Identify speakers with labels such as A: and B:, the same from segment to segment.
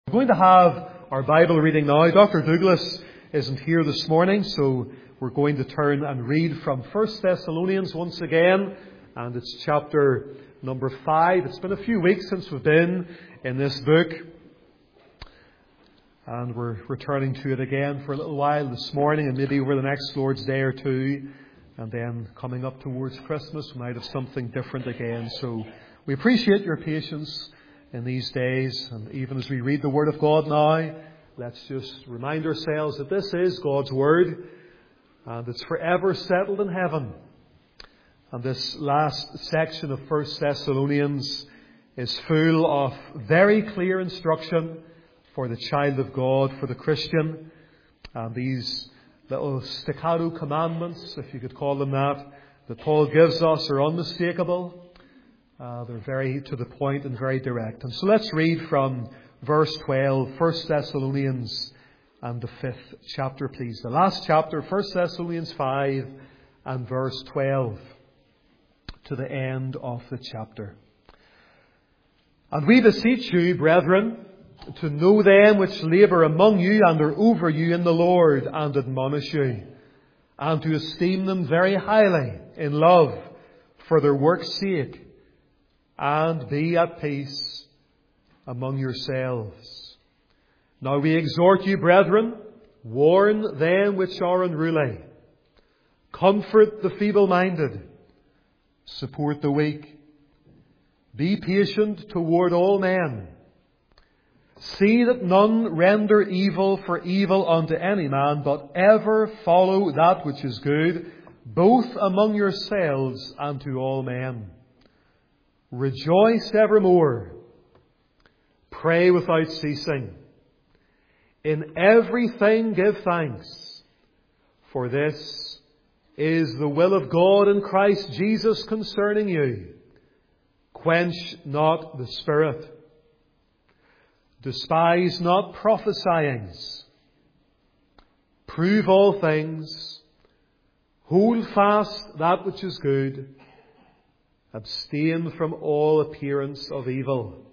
A: We're going to have our Bible reading now. Dr. Douglas isn't here this morning, so we're going to turn and read from 1 Thessalonians once again, and it's chapter number 5. It's been a few weeks since we've been in this book, and we're returning to it again for a little while this morning, and maybe over the next Lord's Day or two, and then coming up towards Christmas, we might have something different again. So we appreciate your patience in these days, and even as we read the Word of God now, let's just remind ourselves that this is God's Word, and it's forever settled in heaven. And this last section of 1 Thessalonians is full of very clear instruction for the child of God, for the Christian. And these little staccato commandments, if you could call them that Paul gives us are unmistakable. They're very to the point and very direct. And so let's read from verse 12, 1 Thessalonians and the 5th chapter, please. The last chapter, 1 Thessalonians 5 and verse 12 to the end of the chapter. And we beseech you, brethren, to know them which labour among you and are over you in the Lord, and admonish you, and to esteem them very highly in love for their work's sake, and be at peace among yourselves. Now we exhort you, brethren, warn them which are unruly, comfort the feeble-minded, support the weak, be patient toward all men. See that none render evil for evil unto any man, but ever follow that which is good, both among yourselves and to all men. Rejoice evermore. Pray without ceasing. In everything give thanks, for this is the will of God in Christ Jesus concerning you. Quench not the Spirit. Despise not prophesyings. Prove all things. Hold fast that which is good. Abstain from all appearance of evil.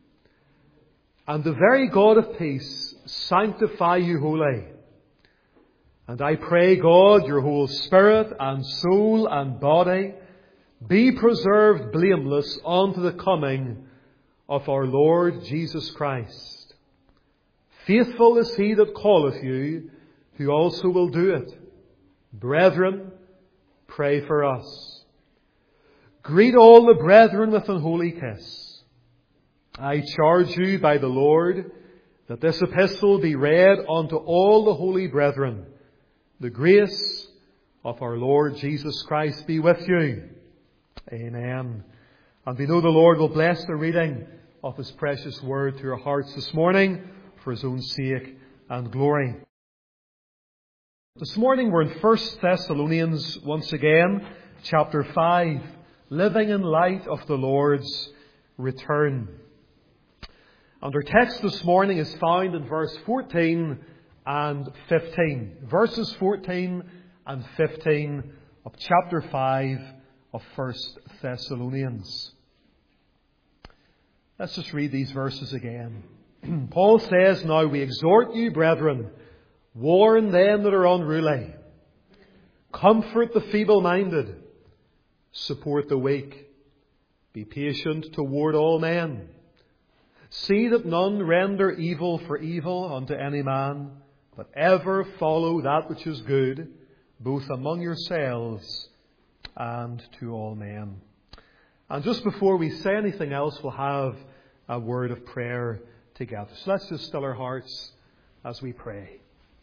A: And the very God of peace sanctify you wholly. And I pray God, your whole spirit and soul and body be preserved blameless unto the coming of our Lord Jesus Christ. Faithful is he that calleth you, who also will do it. Brethren, pray for us. Greet all the brethren with an holy kiss. I charge you by the Lord that this epistle be read unto all the holy brethren. The grace of our Lord Jesus Christ be with you. Amen. And we know the Lord will bless the reading of His precious word to our hearts this morning for His own sake and glory. This morning we're in 1 Thessalonians once again, chapter 5, living in light of the Lord's return. And our text this morning is found in verse 14 and 15. Verses 14 and 15 of chapter 5 of 1 Thessalonians. Let's just read these verses again. Paul says, Now we exhort you, brethren, warn them that are unruly, comfort the feeble-minded, support the weak, be patient toward all men. See that none render evil for evil unto any man, but ever follow that which is good, both among yourselves and to all men. And just before we say anything else, we'll have a word of prayer together. So let's just still our hearts as we pray.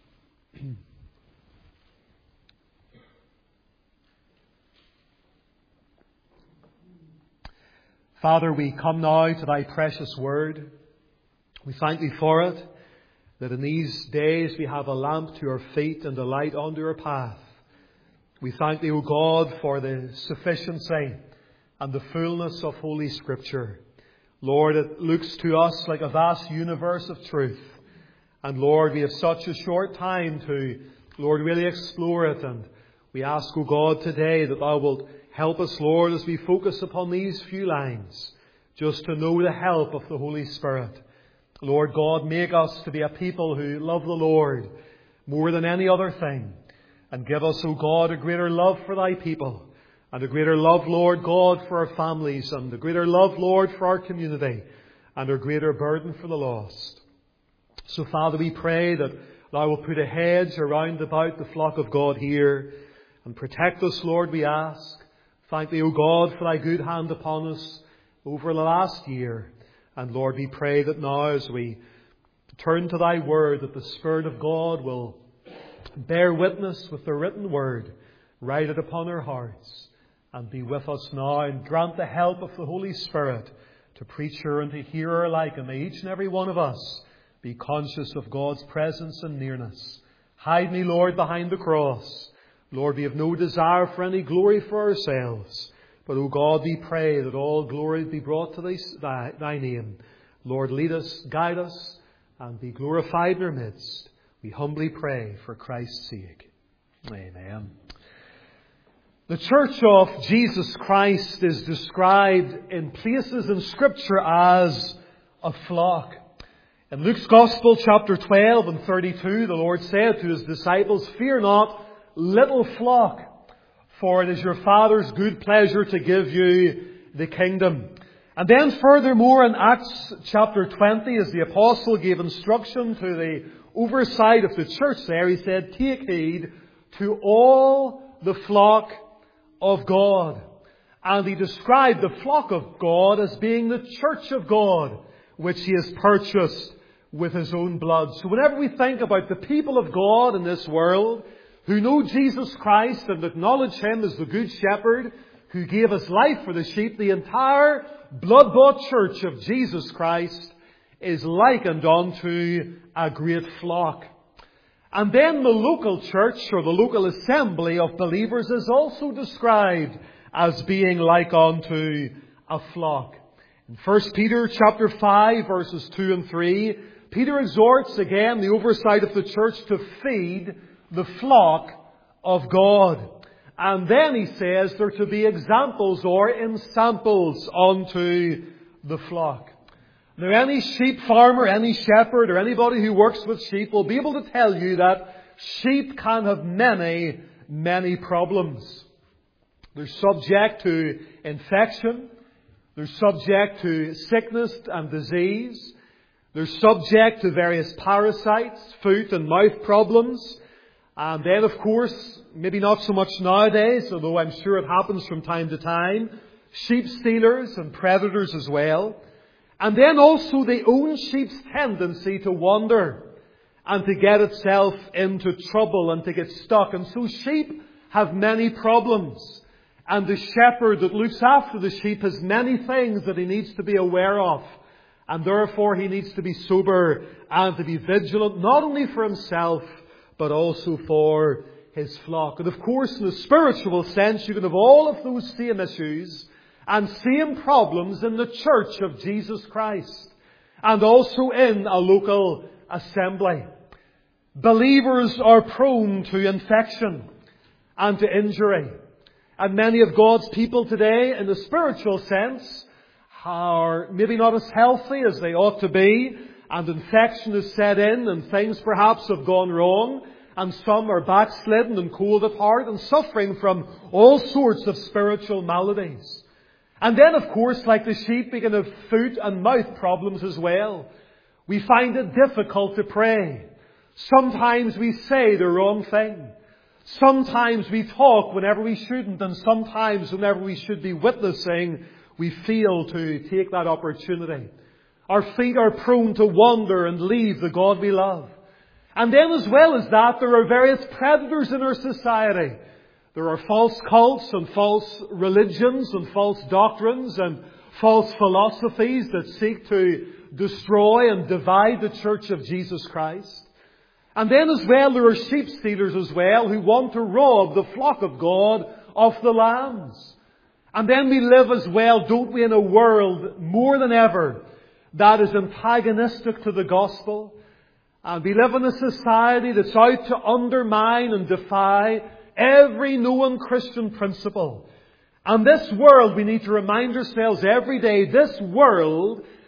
A: Father, we come now to Thy precious word. We thank Thee for it, that in these days we have a lamp to our feet and a light unto our path. We thank Thee, O God, for the sufficiency and the fullness of Holy Scripture. Lord, it looks to us like a vast universe of truth. And Lord, we have such a short time to, Lord, really explore it. And we ask, O God, today that Thou wilt help us, Lord, as we focus upon these few lines, just to know the help of the Holy Spirit Lord God, make us to be a people who love the Lord more than any other thing. And give us, O God, a greater love for Thy people. And a greater love, Lord God, for our families. And a greater love, Lord, for our community. And a greater burden for the lost. So, Father, we pray that Thou will put a hedge around about the flock of God here. And protect us, Lord, we ask. Thank Thee, O God, for Thy good hand upon us over the last year. And Lord, we pray that now as we turn to Thy Word, that the Spirit of God will bear witness with the written Word, write it upon our hearts, and be with us now, and grant the help of the Holy Spirit to preacher and to hearer alike. And may each and every one of us be conscious of God's presence and nearness. Hide me, Lord, behind the cross. Lord, we have no desire for any glory for ourselves. But, O God, we pray that all glory be brought to Thy name. Lord, lead us, guide us, and be glorified in our midst. We humbly pray for Christ's sake. Amen. The Church of Jesus Christ is described in places in Scripture as a flock. In Luke's Gospel, chapter 12 and 32, the Lord said to His disciples, "Fear not, little flock, for it is your Father's good pleasure to give you the kingdom." And then furthermore in Acts chapter 20, as the apostle gave instruction to the oversight of the church there, he said, "Take heed to all the flock of God." And he described the flock of God as being the church of God, which He has purchased with His own blood. So whenever we think about the people of God in this world, who know Jesus Christ and acknowledge Him as the Good Shepherd who gave His life for the sheep, the entire blood-bought church of Jesus Christ is likened unto a great flock. And then the local church, or the local assembly of believers, is also described as being like unto a flock. In 1 Peter chapter 5, verses 2 and 3, Peter exhorts again the oversight of the church to feed the flock of God. And then he says they're to be examples or ensamples unto the flock. Now, any sheep farmer, any shepherd, or anybody who works with sheep will be able to tell you that sheep can have many, many problems. They're subject to infection. They're subject to sickness and disease. They're subject to various parasites, foot and mouth problems. And then, of course, maybe not so much nowadays, although I'm sure it happens from time to time, sheep stealers and predators as well. And then also the own sheep's tendency to wander and to get itself into trouble and to get stuck. And so sheep have many problems. And the shepherd that looks after the sheep has many things that he needs to be aware of. And therefore he needs to be sober and to be vigilant, not only for himself, but also for his flock. And of course, in a spiritual sense, you can have all of those same issues and same problems in the church of Jesus Christ. And also in a local assembly. Believers are prone to infection and to injury. And many of God's people today, in the spiritual sense, are maybe not as healthy as they ought to be. And infection has set in and things perhaps have gone wrong. And some are backslidden and cold at heart and suffering from all sorts of spiritual maladies. And then, of course, like the sheep, we can have foot and mouth problems as well. We find it difficult to pray. Sometimes we say the wrong thing. Sometimes we talk whenever we shouldn't. And sometimes whenever we should be witnessing, we fail to take that opportunity. Our feet are prone to wander and leave the God we love. And then as well as that, there are various predators in our society. There are false cults and false religions and false doctrines and false philosophies that seek to destroy and divide the church of Jesus Christ. And then as well, there are sheep stealers as well who want to rob the flock of God of the lambs. And then we live as well, don't we, in a world more than ever that is antagonistic to the gospel. And we live in a society that's out to undermine and defy every known Christian principle. And this world, we need to remind ourselves every day, this world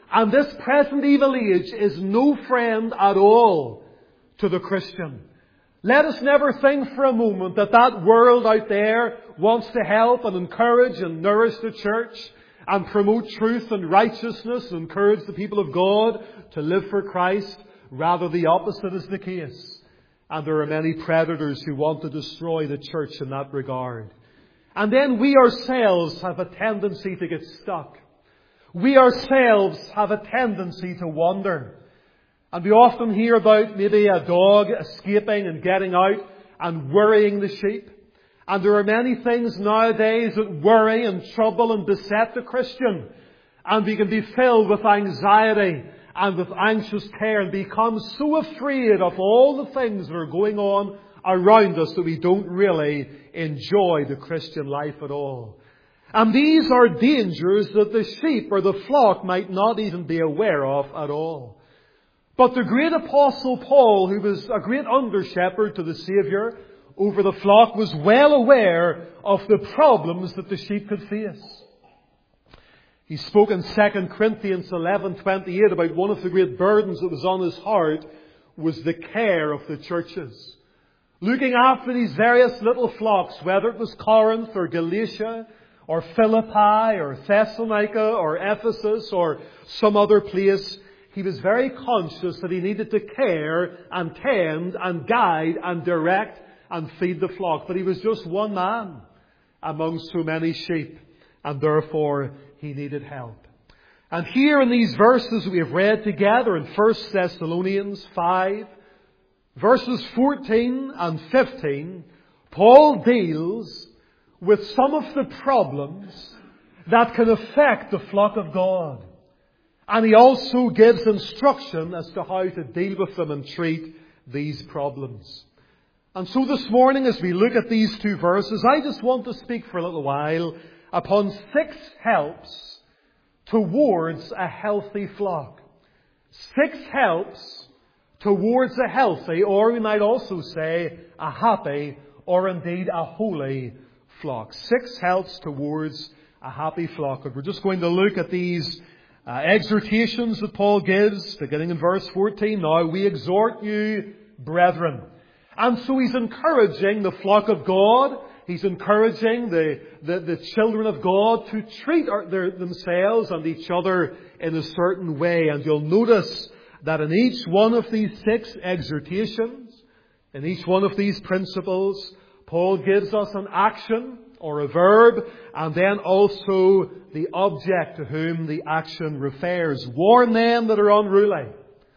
A: And this present evil age is no friend at all to the Christian. Let us never think for a moment that that world out there wants to help and encourage and nourish the church and promote truth and righteousness and encourage the people of God to live for Christ. Rather, the opposite is the case. And there are many predators who want to destroy the church in that regard. And then we ourselves have a tendency to get stuck. We ourselves have a tendency to wander. And we often hear about maybe a dog escaping and getting out and worrying the sheep. And there are many things nowadays that worry and trouble and beset the Christian. And we can be filled with anxiety and with anxious care and become so afraid of all the things that are going on around us that we don't really enjoy the Christian life at all. And these are dangers that the sheep or the flock might not even be aware of at all. But the great Apostle Paul, who was a great under-shepherd to the Saviour over the flock, was well aware of the problems that the sheep could face. He spoke in 2 Corinthians 11:28 about one of the great burdens that was on his heart was the care of the churches. Looking after these various little flocks, whether it was Corinth or Galatia or Philippi or Thessalonica or Ephesus or some other place, he was very conscious that he needed to care and tend and guide and direct and feed the flock. But he was just one man among so many sheep, and therefore he needed help. And here in these verses we have read together in 1 Thessalonians 5, verses 14 and 15, Paul deals with some of the problems that can affect the flock of God. And he also gives instruction as to how to deal with them and treat these problems. And so this morning, as we look at these two verses, I just want to speak for a little while upon 6 helps towards a healthy flock. 6 helps towards a healthy, or we might also say a happy, or indeed a holy flock. 6 helps towards a happy flock. And we're just going to look at these exhortations that Paul gives, beginning in verse 14. Now we exhort you, brethren. And so he's encouraging the flock of God. He's encouraging the children of God to treat themselves and each other in a certain way. And you'll notice that in each one of these 6 exhortations, in each one of these principles, Paul gives us an action or a verb, and then also the object to whom the action refers. Warn them that are unruly.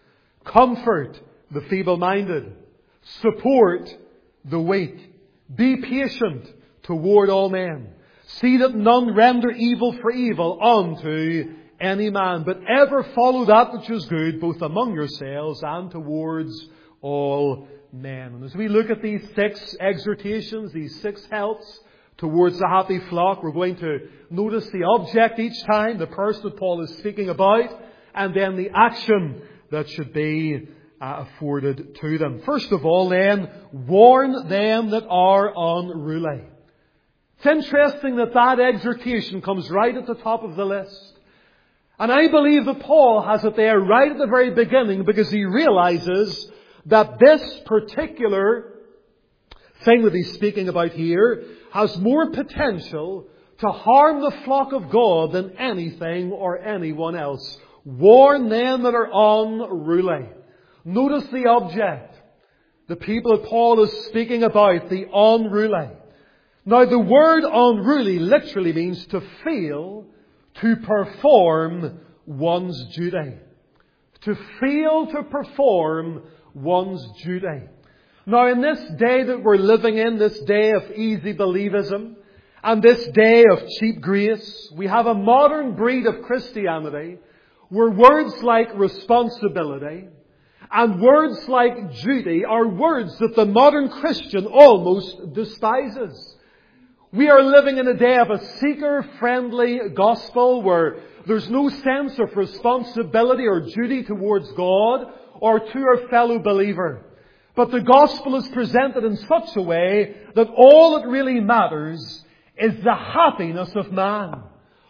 A: Comfort the feeble-minded. Support the weak. Be patient toward all men. See that none render evil for evil unto any man, but ever follow that which is good, both among yourselves and towards all men. And as we look at these 6 exhortations, these 6 helps towards the happy flock, we're going to notice the object each time, the person that Paul is speaking about, and then the action that should be afforded to them. First of all, then, warn them that are unruly. It's interesting that that exhortation comes right at the top of the list. And I believe that Paul has it there right at the very beginning because he realizes that this particular thing that he's speaking about here has more potential to harm the flock of God than anything or anyone else. Warn them that are unruly. Notice the object. The people that Paul is speaking about, the unruly. Now the word unruly literally means to fail to perform one's duty. To fail to perform one's duty. Now in this day that we're living in, this day of easy believism, and this day of cheap grace, we have a modern breed of Christianity where words like responsibility and words like duty are words that the modern Christian almost despises. We are living in a day of a seeker-friendly gospel where there's no sense of responsibility or duty towards God or to our fellow believer. But the gospel is presented in such a way that all that really matters is the happiness of man.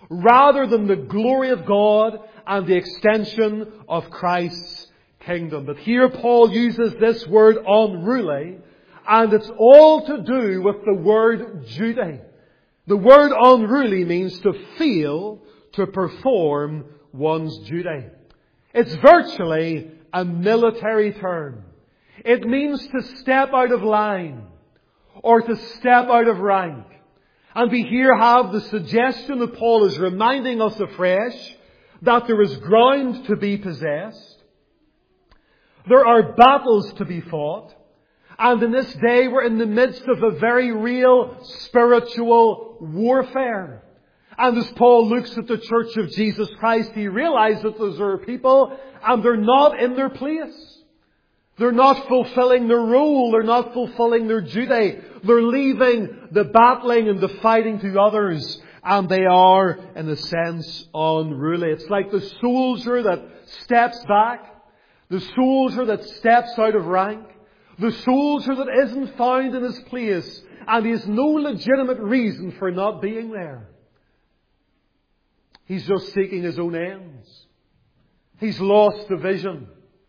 A: rather than the glory of God and the extension of Christ's kingdom. But here Paul uses this word unruly, and it's all to do with the word duty. The word unruly means to feel, to perform one's duty. It's virtually a military term. It means to step out of line or to step out of rank. And we here have the suggestion that Paul is reminding us afresh that there is ground to be possessed. There are battles to be fought. And in this day we're in the midst of a very real spiritual warfare. And as Paul looks at the Church of Jesus Christ, he realizes that those are people and they're not in their place. They're not fulfilling their role. They're not fulfilling their duty. They're leaving the battling and the fighting to others. And they are, in a sense, unruly. It's like the soldier that steps back. The soldier that steps out of rank. The soldier that isn't found in his place. And he has no legitimate reason for not being there. He's just seeking his own ends. He's lost the vision.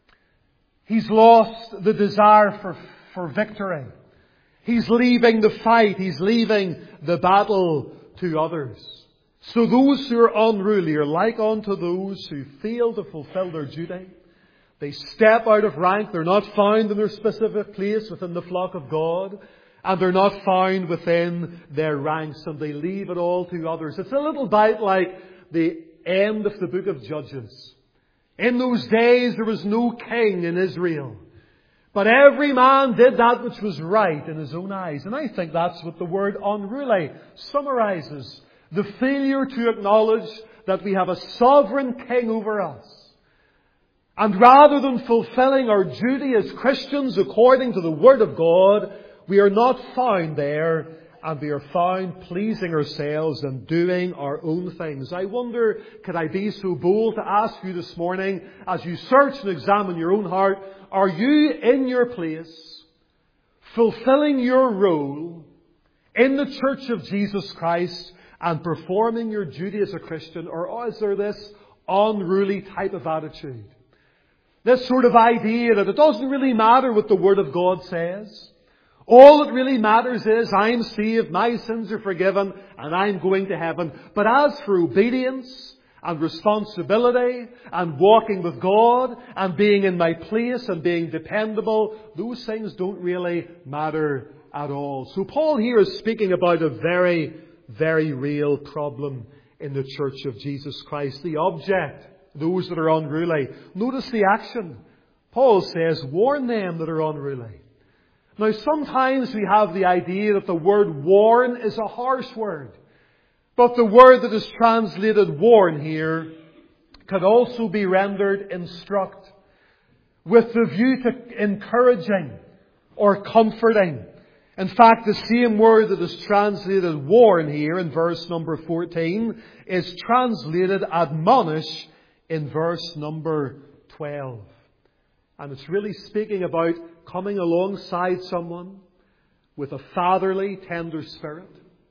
A: He's lost the desire for victory. He's leaving the fight. He's leaving the battle to others. So those who are unruly are like unto those who fail to fulfill their duty. They step out of rank. They're not found in their specific place within the flock of God. And they're not found within their ranks. And they leave it all to others. It's a little bit like the end of the book of Judges. In those days there was no king in Israel. But every man did that which was right in his own eyes. And I think that's what the word unruly summarizes. The failure to acknowledge that we have a sovereign king over us. And rather than fulfilling our duty as Christians according to the Word of God, we are not found there, and we are found pleasing ourselves and doing our own things. I wonder, could I be so bold to ask you this morning, as you search and examine your own heart, are you in your place, fulfilling your role in the Church of Jesus Christ and performing your duty as a Christian, or is there this unruly type of attitude? This sort of idea that it doesn't really matter what the Word of God says. All that really matters is I'm saved, my sins are forgiven, and I'm going to heaven. But as for obedience and responsibility and walking with God and being in my place and being dependable, those things don't really matter at all. So Paul here is speaking about a very, very real problem in the Church of Jesus Christ. The object, those that are unruly. Notice the action. Paul says, warn them that are unruly. Now, sometimes we have the idea that the word warn is a harsh word. But the word that is translated warn here could also be rendered instruct, with the view to encouraging or comforting. In fact, the same word that is translated warn here in verse number 14 is translated admonish in verse number 12. And it's really speaking about coming alongside someone with a fatherly, tender spirit.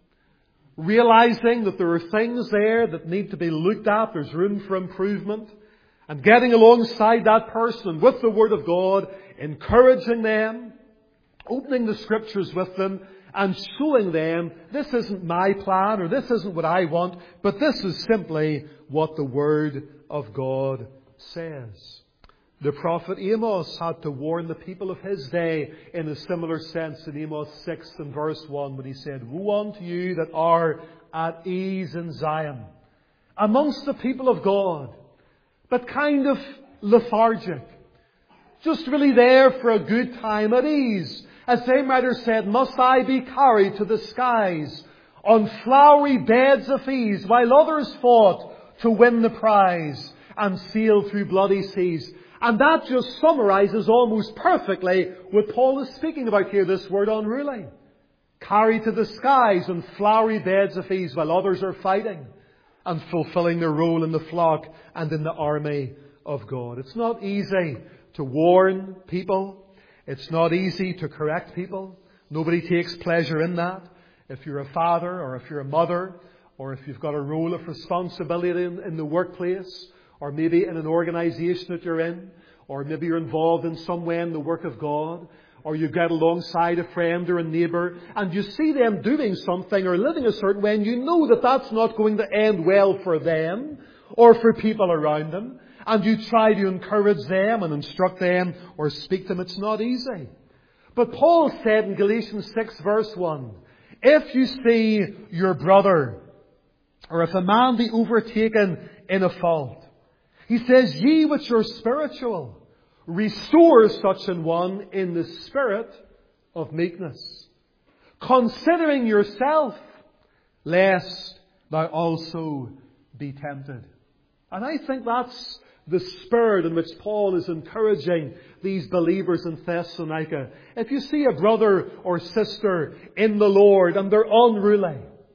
A: Realizing that there are things there that need to be looked at. There's room for improvement. And getting alongside that person with the Word of God, encouraging them, opening the Scriptures with them, and showing them this isn't my plan or this isn't what I want, but this is simply what the Word of God says. The prophet Amos had to warn the people of his day in a similar sense in Amos 6 and verse 1 when he said, woe unto you that are at ease in Zion, amongst the people of God, but kind of lethargic, just really there for a good time at ease. As they might have said, must I be carried to the skies on flowery beds of ease while others fought to win the prize and sail through bloody seas? And that just summarizes almost perfectly what Paul is speaking about here, this word unruly. Carried to the skies on flowery beds of ease while others are fighting and fulfilling their role in the flock and in the army of God. It's not easy to warn people. It's not easy to correct people. Nobody takes pleasure in that. If you're a father or if you're a mother or if you've got a role of responsibility in the workplace, or maybe in an organization that you're in, or maybe you're involved in some way in the work of God, or you get alongside a friend or a neighbour and you see them doing something or living a certain way, and you know that that's not going to end well for them or for people around them, and you try to encourage them and instruct them or speak to them. It's not easy. But Paul said in Galatians 6 verse 1, if you see your brother, or if a man be overtaken in a fault, he says, ye which are spiritual, restore such an one in the spirit of meekness, considering yourself, lest thou also be tempted. And I think that's the spirit in which Paul is encouraging these believers in Thessalonica. If you see a brother or sister in the Lord and they're unruly,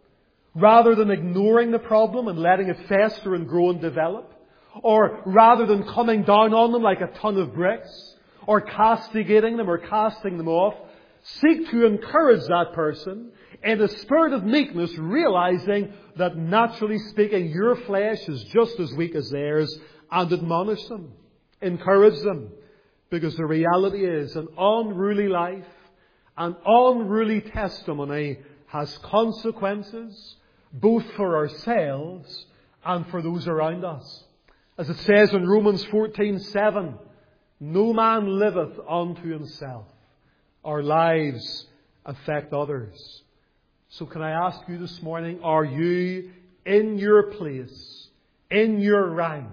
A: rather than ignoring the problem and letting it fester and grow and develop, or rather than coming down on them like a ton of bricks, or castigating them or casting them off, seek to encourage that person in a spirit of meekness, realizing that naturally speaking, your flesh is just as weak as theirs, and admonish them, encourage them. Because the reality is, an unruly life, an unruly testimony has consequences, both for ourselves and for those around us. As it says in Romans 14:7, no man liveth unto himself. Our lives affect others. So can I ask you this morning, are you in your place, in your rank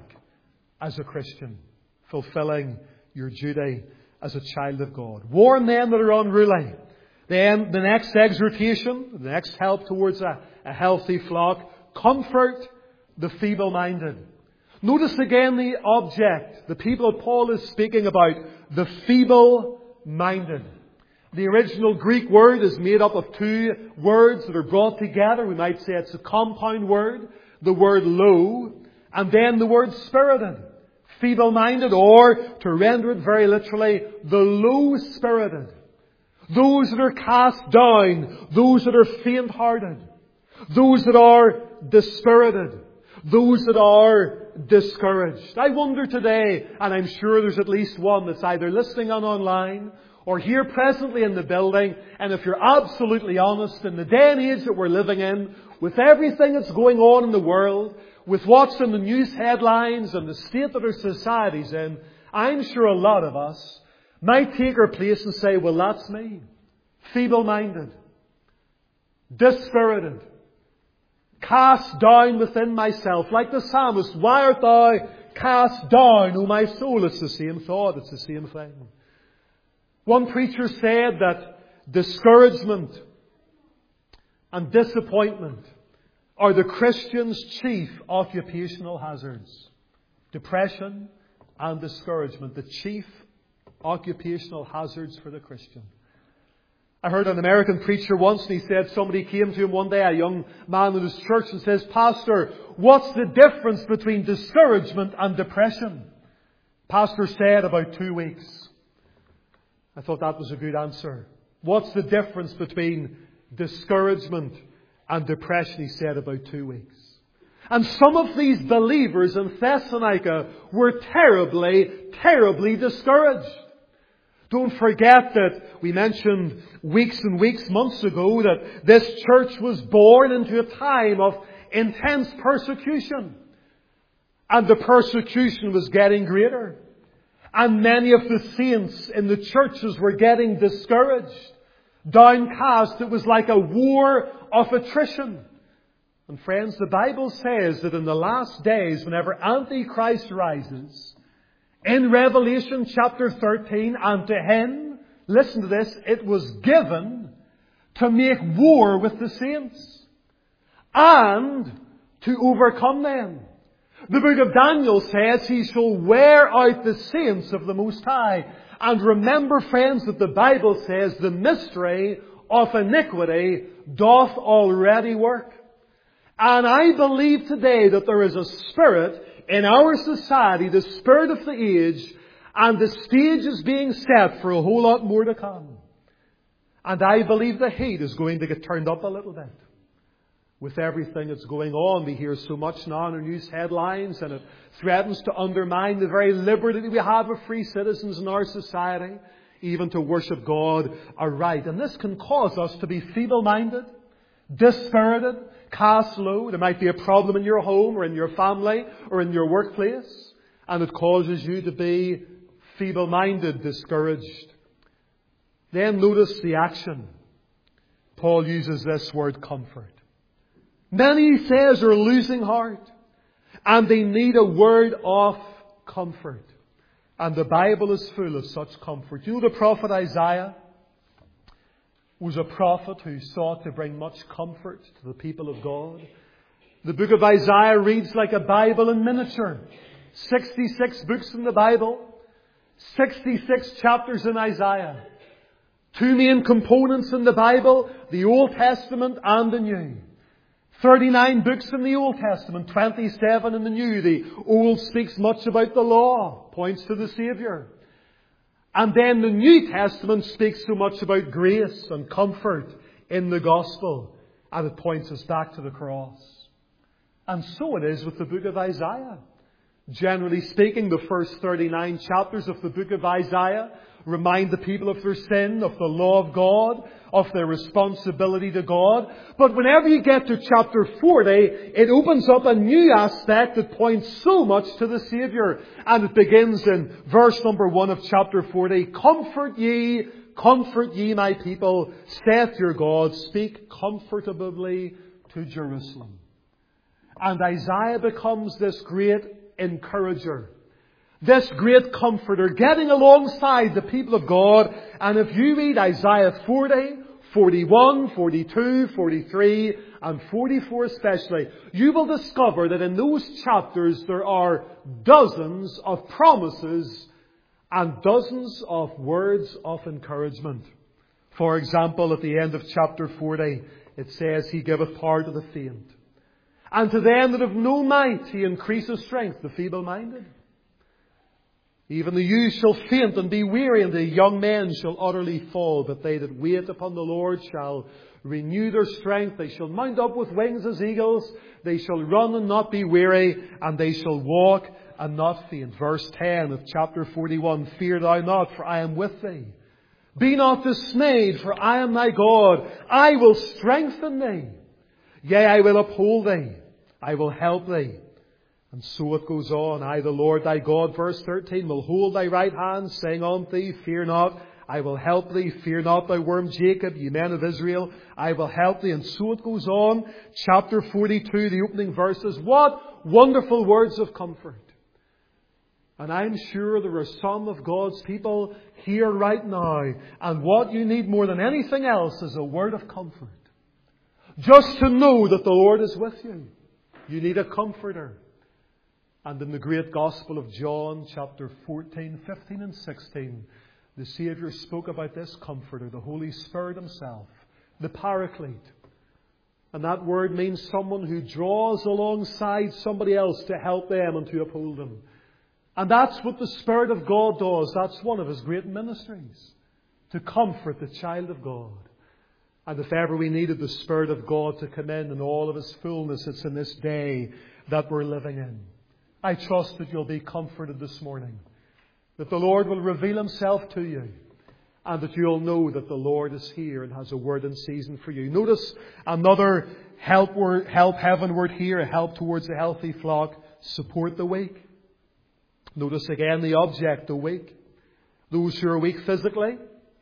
A: as a Christian, fulfilling your duty as a child of God? Warn them that are unruly. Then the next exhortation, the next help towards a healthy flock, comfort the feeble-minded. Notice again the object, the people Paul is speaking about, the feeble-minded. The original Greek word is made up of two words that are brought together. We might say it's a compound word, the word low, and then the word spirited. Feeble-minded, or to render it very literally, the low-spirited. Those that are cast down, those that are faint-hearted, those that are dispirited, those that are discouraged. I wonder today, and I'm sure there's at least one that's either listening on online or here presently in the building, and if you're absolutely honest, in the day and age that we're living in, with everything that's going on in the world, with what's in the news headlines and the state that our society's in, I'm sure a lot of us might take our place and say, well, that's me. Feeble-minded, dispirited, cast down within myself. Like the psalmist, why art thou cast down, O my soul? It's the same thought, it's the same thing. One preacher said that discouragement and disappointment are the Christian's chief occupational hazards. Depression and discouragement, the chief occupational hazards for the Christian. I heard an American preacher once, and he said somebody came to him one day, a young man in his church, and says, Pastor, what's the difference between discouragement and depression? Pastor said, about 2 weeks. I thought that was a good answer. What's the difference between discouragement and depression? He said, about 2 weeks. And some of these believers in Thessalonica were terribly, terribly discouraged. Don't forget that we mentioned weeks and weeks, months ago, that this church was born into a time of intense persecution. And the persecution was getting greater. And many of the saints in the churches were getting discouraged, downcast. It was like a war of attrition. And friends, the Bible says that in the last days, whenever Antichrist rises, in Revelation chapter 13, and to him, listen to this, it was given to make war with the saints and to overcome them. The book of Daniel says he shall wear out the saints of the Most High. And remember, friends, that the Bible says the mystery of iniquity doth already work. And I believe today that there is a spirit in our society, the spirit of the age, and the stage is being set for a whole lot more to come. And I believe the heat is going to get turned up a little bit. with everything that's going on. We hear so much now in our news headlines, and it threatens to undermine the very liberty that we have of free citizens in our society, even to worship God aright. And this can cause us to be feeble-minded, dispirited, cast low. There might be a problem in your home or in your family or in your workplace, and it causes you to be feeble-minded, discouraged. Then notice the action. Paul uses this word, comfort. Many, he says, are losing heart, and they need a word of comfort. And the Bible is full of such comfort. You know, the prophet Isaiah was a prophet who sought to bring much comfort to the people of God. The book of Isaiah reads like a Bible in miniature. 66 books in the Bible, 66 chapters in Isaiah. Two main components in the Bible, the Old Testament and the New. 39 books in the Old Testament, 27 in the New. The Old speaks much about the law, points to the Saviour. And then the New Testament speaks so much about grace and comfort in the Gospel, and it points us back to the cross. And so it is with the book of Isaiah. Generally speaking, the first 39 chapters of the book of Isaiah remind the people of their sin, of the law of God, of their responsibility to God. But whenever you get to chapter 40, it opens up a new aspect that points so much to the Saviour. And it begins in verse number 1 of chapter 40. Comfort ye, my people, saith your God, speak comfortably to Jerusalem. And Isaiah becomes this great encourager, this great comforter, getting alongside the people of God. And if you read Isaiah 40, 41, 42, 43 and 44 especially, you will discover that in those chapters there are dozens of promises and dozens of words of encouragement. For example, at the end of chapter 40, it says, He giveth power to the faint, and to them that have no might He increaseth strength, the feeble-minded. Even the youth shall faint and be weary, and the young men shall utterly fall. But they that wait upon the Lord shall renew their strength. They shall mount up with wings as eagles. They shall run and not be weary, and they shall walk and not faint. Verse 10 of chapter 41, Fear thou not, for I am with thee. Be not dismayed, for I am thy God. I will strengthen thee. Yea, I will uphold thee. I will help thee. And so it goes on. I, the Lord thy God, verse 13, will hold thy right hand, saying unto thee, Fear not, I will help thee. Fear not, thou worm Jacob, ye men of Israel, I will help thee. And so it goes on. Chapter 42, the opening verses. What wonderful words of comfort. And I'm sure there are some of God's people here right now, and what you need more than anything else is a word of comfort. Just to know that the Lord is with you. You need a comforter. And in the great Gospel of John, chapter 14, 15 and 16, the Saviour spoke about this comforter, the Holy Spirit Himself, the Paraclete. And that word means someone who draws alongside somebody else to help them and to uphold them. And that's what the Spirit of God does. That's one of His great ministries, to comfort the child of God. And if ever we needed the Spirit of God to come in all of His fullness, it's in this day that we're living in. I trust that you'll be comforted this morning, that the Lord will reveal Himself to you, and that you'll know that the Lord is here and has a word in season for you. Notice another help heaven word here, a help towards a healthy flock. Support the weak. Notice again the object, the weak. Those who are weak physically,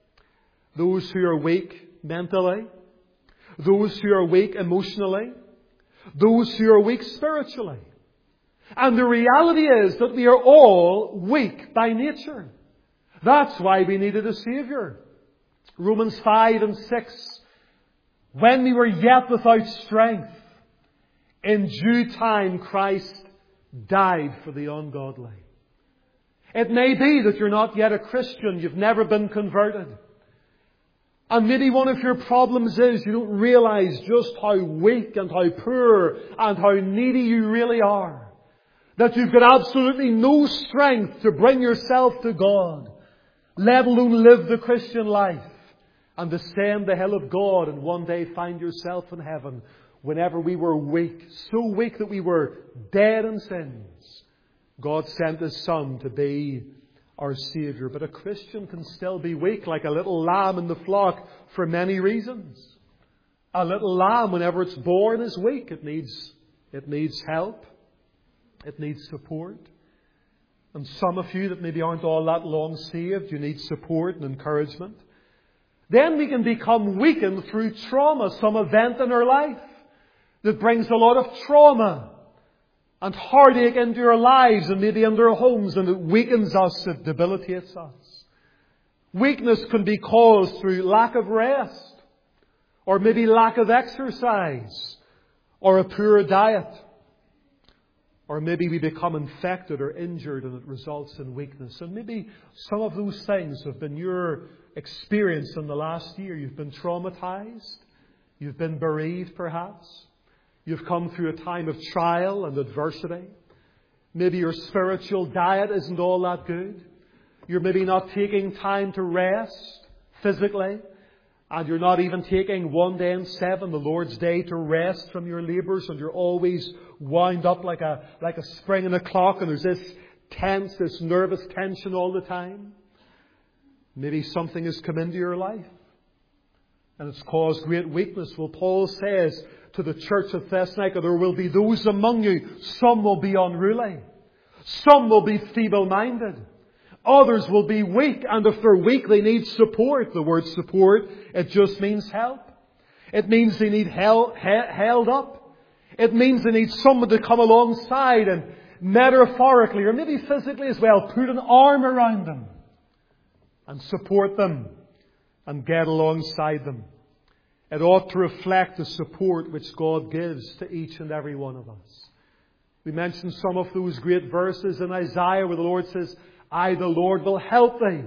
A: those who are weak mentally, those who are weak emotionally, those who are weak spiritually. And the reality is that we are all weak by nature. That's why we needed a Saviour. Romans 5 and 6. When we were yet without strength, in due time Christ died for the ungodly. It may be that you're not yet a Christian. You've never been converted. And maybe one of your problems is you don't realize just how weak and how poor and how needy you really are. That you've got absolutely no strength to bring yourself to God, let alone live the Christian life and descend the hill of God and one day find yourself in heaven. whenever we were weak, so weak that we were dead in sins, God sent His Son to be our Saviour. But a Christian can still be weak, like a little lamb in the flock, for many reasons. A little lamb, whenever it's born, is weak. It needs help. It needs support. And some of you that maybe aren't all that long saved, you need support and encouragement. Then we can become weakened through trauma, some event in our life that brings a lot of trauma and heartache into our lives and maybe into our homes, and it weakens us, it debilitates us. Weakness can be caused through lack of rest, or maybe lack of exercise, or a poor diet. Or maybe we become infected or injured and it results in weakness. And maybe some of those things have been your experience in the last year. You've been traumatized. You've been bereaved perhaps. You've come through a time of trial and adversity. Maybe your spiritual diet isn't all that good. You're maybe not taking time to rest physically. And you're not even taking 1 day in 7, the Lord's Day, to rest from your labours. And you're always wound up like a spring in a clock. And there's this tense, this nervous tension all the time. Maybe something has come into your life. And it's caused great weakness. Well, Paul says to the church of Thessalonica, there will be those among you, some will be unruly. Some will be feeble-minded. Others will be weak, and if they're weak, they need support. The word support, it just means help. It means they need held up. It means they need someone to come alongside and metaphorically, or maybe physically as well, put an arm around them and support them and get alongside them. It ought to reflect the support which God gives to each and every one of us. We mentioned some of those great verses in Isaiah where the Lord says, I, the Lord, will help thee.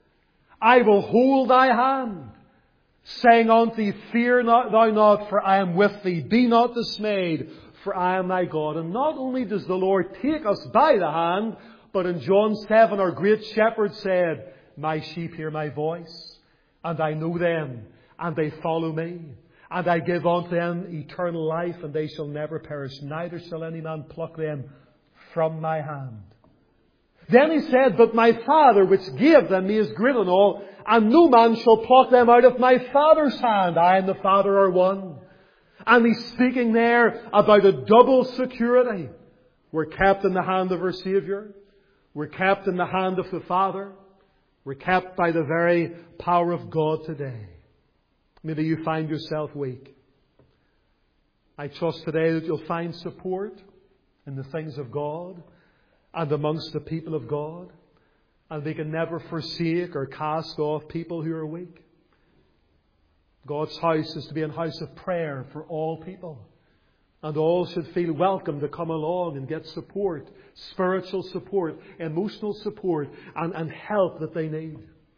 A: I will hold thy hand, saying unto thee, fear not thou not, for I am with thee. Be not dismayed, for I am thy God. And not only does the Lord take us by the hand, but in John 7, our great shepherd said, my sheep hear my voice, and I know them, and they follow me. And I give unto them eternal life, and they shall never perish, neither shall any man pluck them from my hand. Then he said, but my Father which gave them me is great and all, and no man shall pluck them out of my Father's hand. I and the Father are one. And he's speaking there about a double security. We're kept in the hand of our Saviour. We're kept in the hand of the Father. We're kept by the very power of God today. Maybe you find yourself weak. I trust today that you'll find support in the things of God and amongst the people of God. And we can never forsake or cast off people who are weak. God's house is to be a house of prayer for all people. And all should feel welcome to come along and get support, spiritual support, emotional support, and help that they need.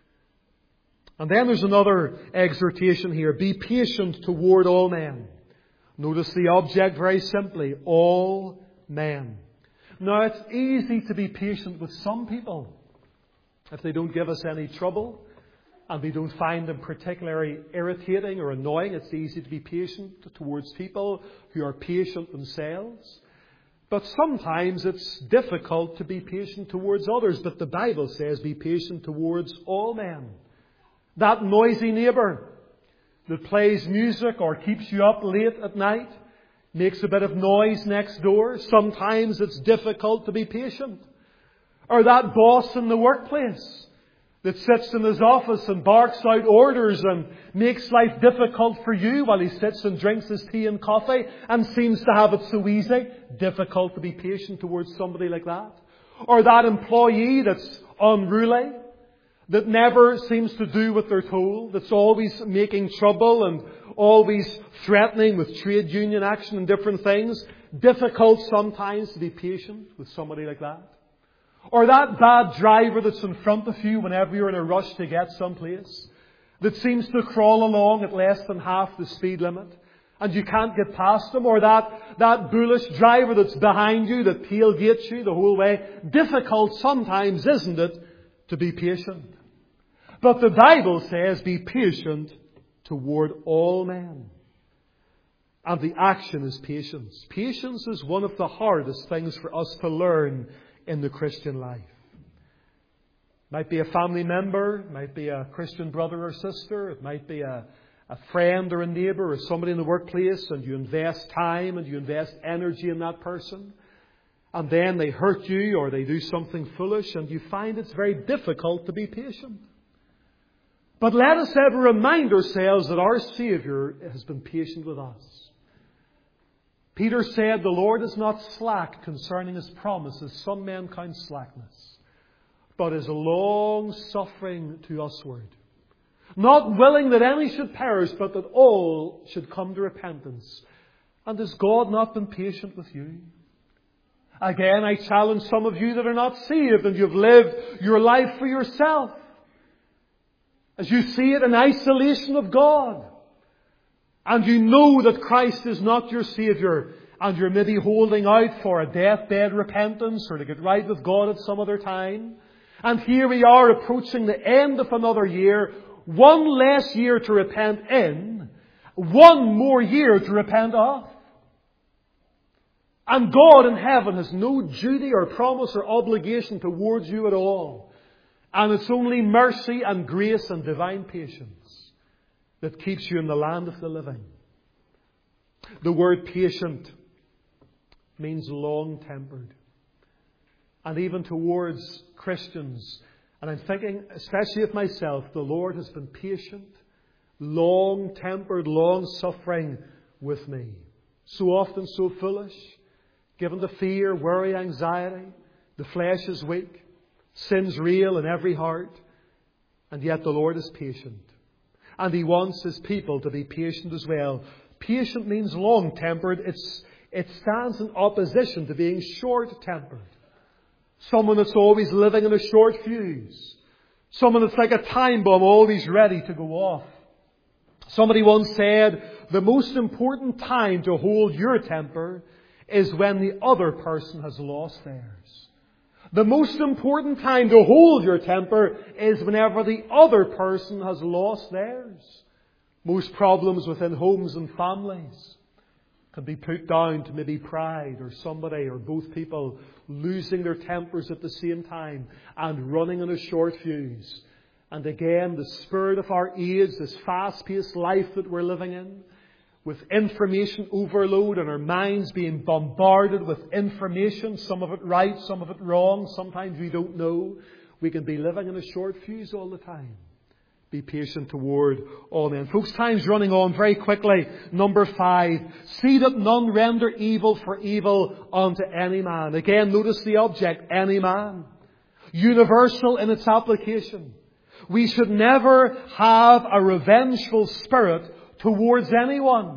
A: And then there's another exhortation here. Be patient toward all men. Notice the object very simply. All men. Now, it's easy to be patient with some people if they don't give us any trouble and we don't find them particularly irritating or annoying. It's easy to be patient towards people who are patient themselves. But sometimes it's difficult to be patient towards others. But the Bible says be patient towards all men. That noisy neighbour that plays music or keeps you up late at night, makes a bit of noise next door. Sometimes it's difficult to be patient. Or that boss in the workplace that sits in his office and barks out orders and makes life difficult for you while he sits and drinks his tea and coffee and seems to have it so easy. Difficult to be patient towards somebody like that. Or that employee that's unruly, that never seems to do what they're told, that's always making trouble and always threatening with trade union action and different things. Difficult sometimes to be patient with somebody like that. Or that bad driver that's in front of you whenever you're in a rush to get someplace, that seems to crawl along at less than half the speed limit and you can't get past them. Or that bullish driver that's behind you that tailgates you the whole way. Difficult sometimes, isn't it, to be patient. But the Bible says be patient toward all men. And the action is patience. Patience is one of the hardest things for us to learn in the Christian life. Might be a family member, might be a Christian brother or sister, it might be a friend or a neighbour or somebody in the workplace, and you invest time and you invest energy in that person. And then they hurt you or they do something foolish and you find it's very difficult to be patient. But let us ever remind ourselves that our Saviour has been patient with us. Peter said, the Lord is not slack concerning His promises, some men count slackness, but is long-suffering to usward, not willing that any should perish, but that all should come to repentance. And has God not been patient with you? Again, I challenge some of you that are not saved and you've lived your life for yourself, as you see it in isolation of God. And you know that Christ is not your Saviour, and you're maybe holding out for a deathbed repentance or to get right with God at some other time. And here we are approaching the end of another year, one less year to repent in, one more year to repent of. And God in heaven has no duty or promise or obligation towards you at all. And it's only mercy and grace and divine patience that keeps you in the land of the living. The word patient means long-tempered. And even towards Christians, and I'm thinking especially of myself, the Lord has been patient, long-tempered, long-suffering with me. So often so foolish, given to fear, worry, anxiety. The flesh is weak. Sin's real in every heart. And yet the Lord is patient. And He wants His people to be patient as well. Patient means long-tempered. It stands in opposition to being short-tempered. Someone that's always living in a short fuse. Someone that's like a time bomb, always ready to go off. Somebody once said, the most important time to hold your temper is when the other person has lost theirs. The most important time to hold your temper is whenever the other person has lost theirs. Most problems within homes and families can be put down to maybe pride or somebody or both people losing their tempers at the same time and running on a short fuse. And again, the spirit of our age, this fast-paced life that we're living in, with information overload and our minds being bombarded with information, some of it right, some of it wrong, sometimes we don't know. We can be living in a short fuse all the time. Be patient toward all men. Folks, time's running on very quickly. Number 5. See that none render evil for evil unto any man. Again, notice the object, any man. Universal in its application. We should never have a revengeful spirit towards anyone,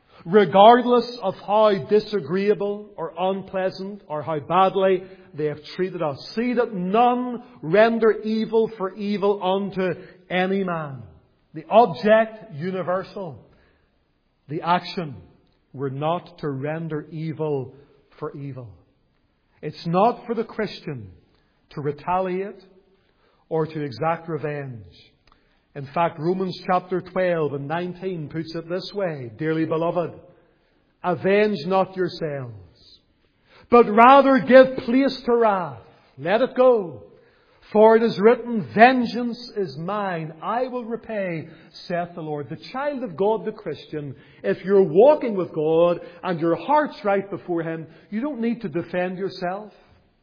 A: regardless of how disagreeable or unpleasant or how badly they have treated us. See that none render evil for evil unto any man. The object, universal. The action, we're not to render evil for evil. It's not for the Christian to retaliate or to exact revenge. In fact, Romans chapter 12 and 19 puts it this way, dearly beloved, avenge not yourselves, but rather give place to wrath. Let it go. For it is written, vengeance is mine, I will repay, saith the Lord. The child of God, the Christian, if you're walking with God and your heart's right before Him, you don't need to defend yourself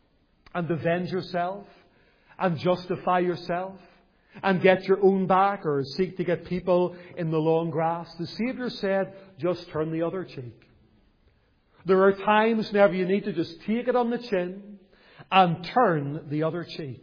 A: and avenge yourself and justify yourself and get your own back or seek to get people in the long grass. The Saviour said, just turn the other cheek. There are times whenever you need to just take it on the chin and turn the other cheek.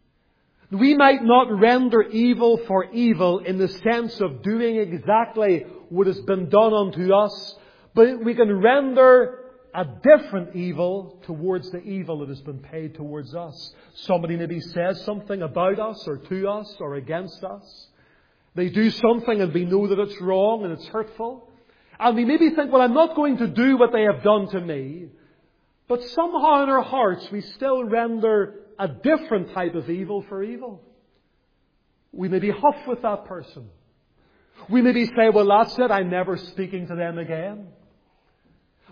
A: We might not render evil for evil in the sense of doing exactly what has been done unto us, but we can render a different evil towards the evil that has been paid towards us. Somebody maybe says something about us or to us or against us. They do something and we know that it's wrong and it's hurtful. And we maybe think, well, I'm not going to do what they have done to me. But somehow in our hearts we still render a different type of evil for evil. We maybe huff with that person. We maybe say, well, that's it, I'm never speaking to them again.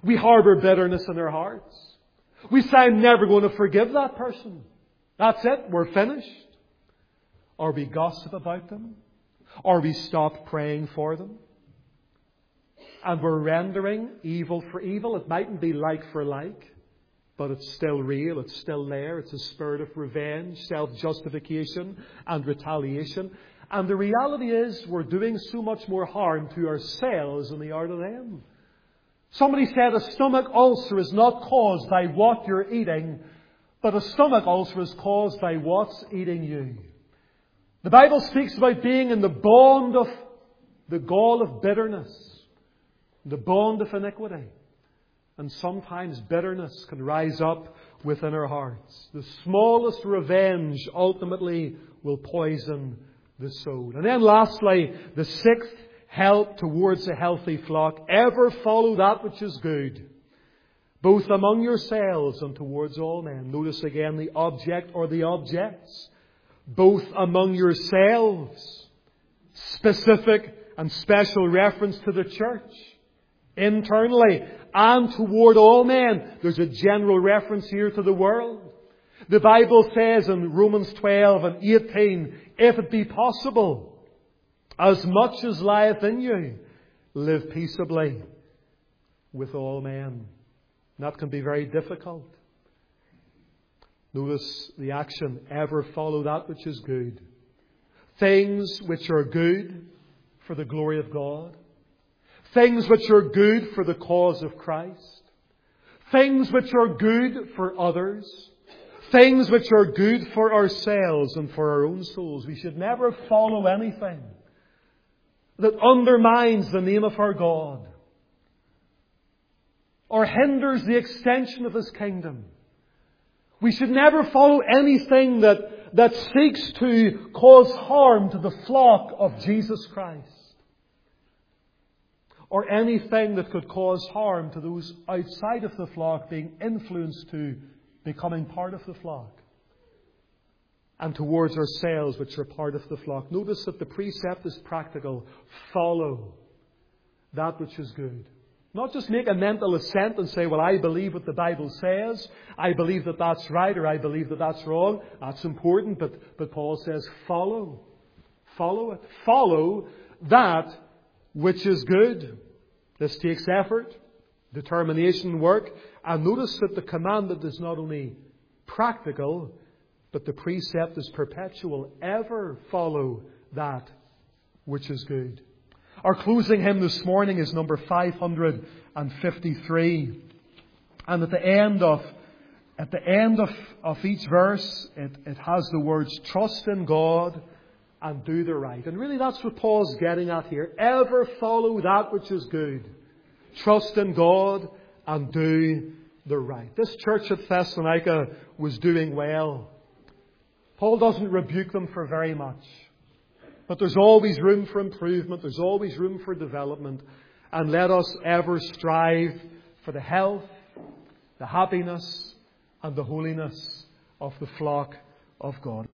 A: We harbour bitterness in our hearts. We say, I'm never going to forgive that person. That's it. We're finished. Or we gossip about them. Or we stop praying for them. And we're rendering evil for evil. It mightn't be like for like, but it's still real. It's still there. It's a spirit of revenge, self-justification and retaliation. And the reality is we're doing so much more harm to ourselves than we are to them. Somebody said a stomach ulcer is not caused by what you're eating, but a stomach ulcer is caused by what's eating you. The Bible speaks about being in the bond of the gall of bitterness, the bond of iniquity. And sometimes bitterness can rise up within our hearts. The smallest revenge ultimately will poison the soul. And then lastly, the sixth help towards a healthy flock. Ever follow that which is good, both among yourselves and towards all men. Notice again the object or the objects. Both among yourselves. Specific and special reference to the church. Internally and toward all men. There's a general reference here to the world. The Bible says in Romans 12 and 18, if it be possible, as much as lieth in you, live peaceably with all men. That can be very difficult. Notice the action, ever follow that which is good. Things which are good for the glory of God. Things which are good for the cause of Christ. Things which are good for others. Things which are good for ourselves and for our own souls. We should never follow anything that undermines the name of our God or hinders the extension of His kingdom. We should never follow anything that seeks to cause harm to the flock of Jesus Christ, or anything that could cause harm to those outside of the flock being influenced to becoming part of the flock, and towards ourselves which are part of the flock. Notice that the precept is practical. Follow that which is good. Not just make a mental assent and say, well, I believe what the Bible says. I believe that that's right, or I believe that that's wrong. That's important, but Paul says follow. Follow it. Follow that which is good. This takes effort, determination, work. And notice that the commandment is not only practical, but the precept is perpetual. Ever follow that which is good. Our closing hymn this morning is number 553. And at the end of each verse, it has the words, trust in God and do the right. And really that's what Paul's getting at here. Ever follow that which is good. Trust in God and do the right. This church at Thessalonica was doing well. Paul doesn't rebuke them for very much. But there's always room for improvement. There's always room for development. And let us ever strive for the health, the happiness, and the holiness of the flock of God.